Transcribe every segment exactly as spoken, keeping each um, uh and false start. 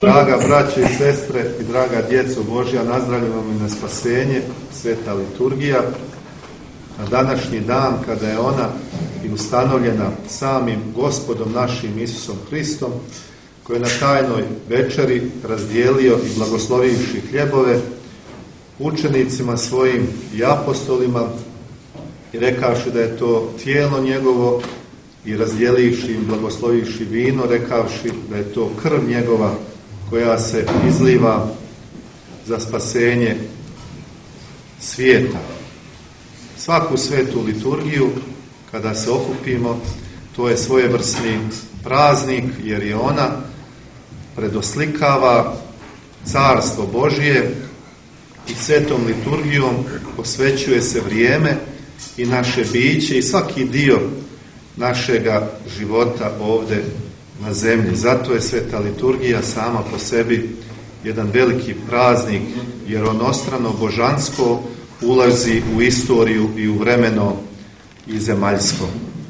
Draga braće i sestre i draga djeco Božja, nazdravljamo i na spasenje, sveta liturgija, na današnji dan kada je ona i ustanovljena samim Gospodom našim Isusom Hristom, koji je na tajnoj večeri razdijelio i blagoslovivši hljebove učenicima svojim i apostolima i rekavši da je to tijelo njegovo i razdijelivši im, blagoslovivši vino, rekavši da je to krv njegova koja se izliva za spasenje svijeta. Svaku svetu liturgiju, kada se okupimo, to je svojevrsni praznik, jer je ona predoslikava carstvo Božije i svetom liturgijom posvećuje se vrijeme i naše biće i svaki dio našega života ovdje na zemlji. Zato je sveta liturgija sama po sebi jedan veliki praznik, jer onostrano božansko ulazi u istoriju i u vremeno i zemaljsko.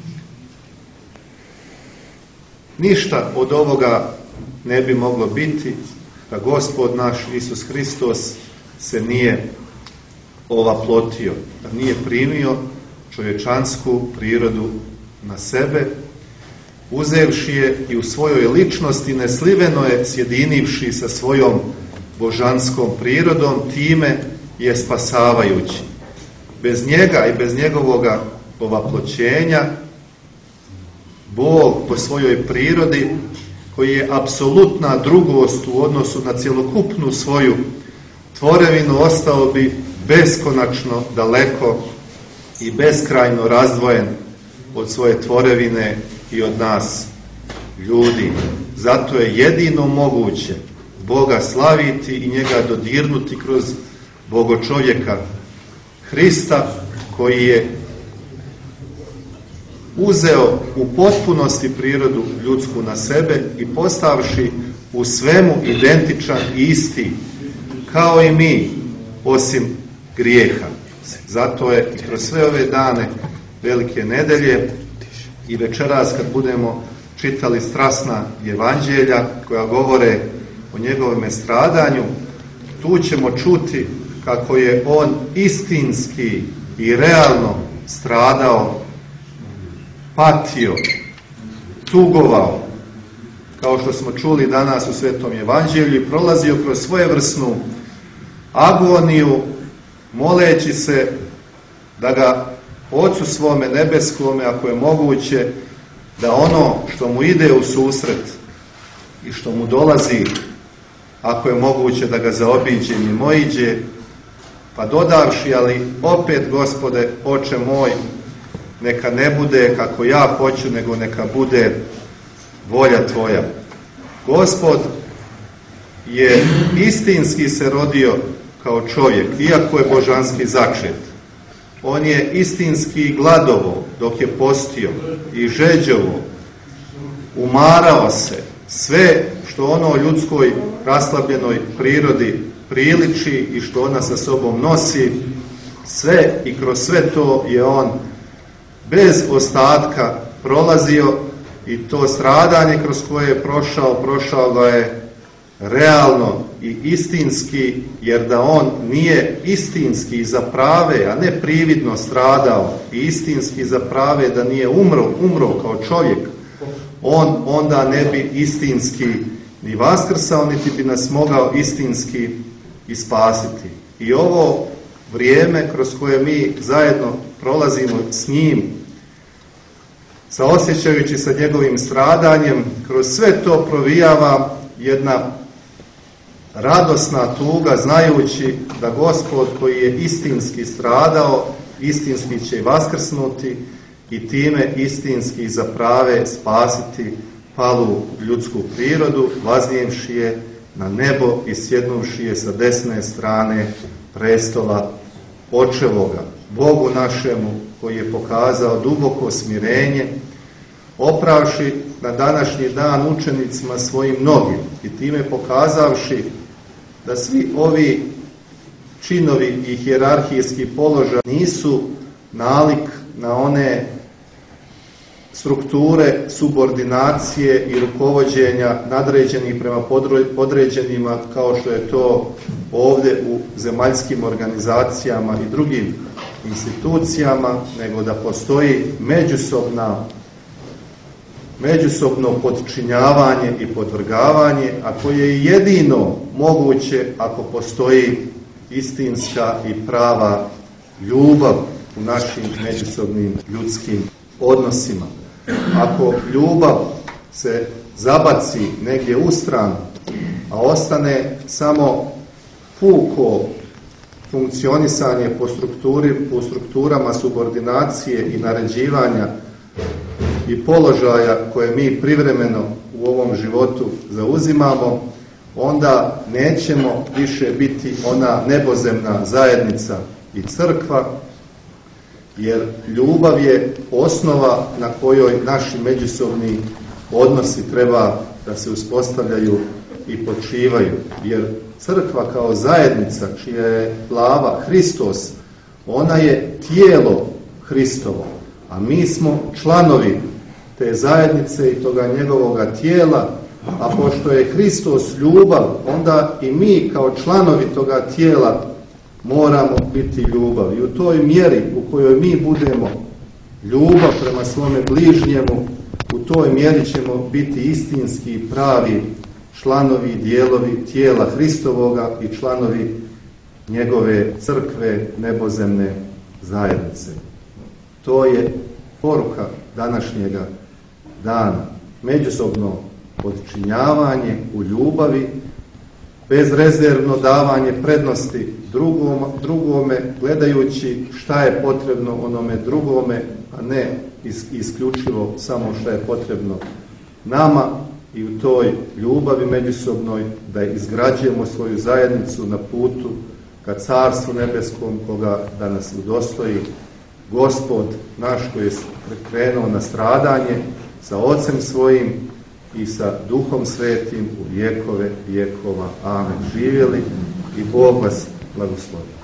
Ništa od ovoga ne bi moglo biti da Gospod naš Isus Hristos se nije ovaplotio, da nije primio čovječansku prirodu na sebe, uzevši je i u svojoj ličnosti nesliveno je sjedinivši sa svojom božanskom prirodom, time je spasavajući. Bez njega i bez njegovoga ovaploćenja Bog po svojoj prirodi, koji je apsolutna drugost u odnosu na cjelokupnu svoju tvorevinu, ostao bi beskonačno daleko i beskrajno razdvojen od svoje tvorevine i od nas ljudi. Zato je jedino moguće Boga slaviti i njega dodirnuti kroz Bogočovjeka Hrista, koji je uzeo u potpunosti prirodu ljudsku na sebe i postavši u svemu identičan i isti kao i mi, osim grijeha. Zato je i kroz sve ove dane Velike nedelje i večeras kad budemo čitali strasna evanđelja koja govore o njegovome stradanju, tu ćemo čuti kako je on istinski i realno stradao, patio, tugovao, kao što smo čuli danas u Svetom evanđelju, i prolazio kroz svojevrsnu agoniju, moleći se da ga Ocu svome nebeskome, ako je moguće, da ono što mu ide u susret i što mu dolazi, ako je moguće, da ga zaobiđe i mimoiđe, pa dodavši, ali opet, Gospode, Oče moj, neka ne bude kako ja hoću, nego neka bude volja Tvoja. Gospod je istinski se rodio kao čovjek, iako je božanski začet. On je istinski gladovo dok je postio i žeđovo, umarao se, sve što ono ljudskoj raslabljenoj prirodi priliči i što ona sa sobom nosi, sve i kroz sve to je on bez ostatka prolazio, i to stradanje kroz koje je prošao, prošao ga je realno i istinski, jer da on nije istinski za prave, a ne prividno stradao, i istinski za prave, da nije umro, umro kao čovjek, on onda ne bi istinski ni vaskrsao, niti bi nas mogao istinski i spasiti. I ovo vrijeme kroz koje mi zajedno prolazimo s njim, saosjećajući sa njegovim stradanjem, kroz sve to provijava jedna radosna tuga, znajući da Gospod, koji je istinski stradao, istinski će i vaskrsnuti i time istinski za prave spasiti palu ljudsku prirodu, vaznijevši je na nebo i sjednuvši je sa desne strane prestola Očevoga. Bogu našemu, koji je pokazao duboko smirenje, opravši na današnji dan učenicima svojim mnogim i time pokazavši da svi ovi činovi i hijerarhijski položaj nisu nalik na one strukture subordinacije i rukovođenja nadređenih prema podređenima, kao što je to ovdje u zemaljskim organizacijama i drugim institucijama, nego da postoji međusobna međusobno podčinjavanje i podvrgavanje, a koje je jedino moguće ako postoji istinska i prava ljubav u našim međusobnim ljudskim odnosima. Ako ljubav se zabaci negdje u stranu, a ostane samo puko funkcionisanje po, strukturi, po strukturama subordinacije i naređivanja i položaja koje mi privremeno u ovom životu zauzimamo, onda nećemo više biti ona nebozemna zajednica i crkva, jer ljubav je osnova na kojoj naši međusobni odnosi treba da se uspostavljaju i počivaju. Jer crkva kao zajednica, čija je glava Hristos, ona je tijelo Hristovo, a mi smo članovi te zajednice i toga njegovoga tijela, a pošto je Hristos ljubav, onda i mi kao članovi toga tijela moramo biti ljubav. I u toj mjeri u kojoj mi budemo ljubav prema svome bližnjemu, u toj mjeri ćemo biti istinski i pravi članovi i dijelovi tijela Hristovoga i članovi njegove crkve, nebozemne zajednice. To je poruka današnjega dana. Međusobno podčinjavanje u ljubavi, bezrezervno davanje prednosti drugom, drugome, gledajući šta je potrebno onome drugome, a ne is, isključivo samo šta je potrebno nama, i u toj ljubavi međusobnoj da izgrađujemo svoju zajednicu na putu ka Carstvu nebeskom, koga da nas udostoji Gospod naš koji je krenuo na stradanje sa Ocem svojim i sa Duhom Svetim u vjekove vjekova. Amen. Živjeli i Bog vas blagoslovi.